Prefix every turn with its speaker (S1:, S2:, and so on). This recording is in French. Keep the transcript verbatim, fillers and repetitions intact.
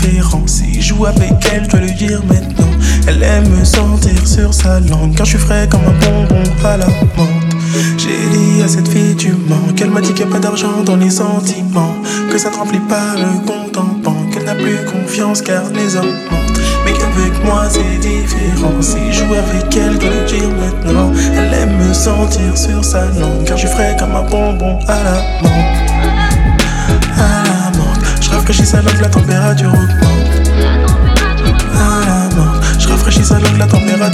S1: différent. Si je joue avec elle, je dois lui dire maintenant. Elle aime me sentir sur sa langue, car je suis frais comme un bonbon à la menthe. J'ai dit à cette fille tu mens, qu'elle m'a dit qu'il n'y a pas d'argent dans les sentiments, que ça ne remplit pas le compte en banque, qu'elle n'a plus confiance car les hommes mentent, mais qu'avec moi c'est différent. Si je joue avec elle, je dois le dire maintenant. Elle aime me sentir sur sa langue, car je suis frais comme un bonbon à la menthe. À la menthe, je rafraîchis sa langue, la température augmente. À la menthe, je rafraîchis sa langue, la température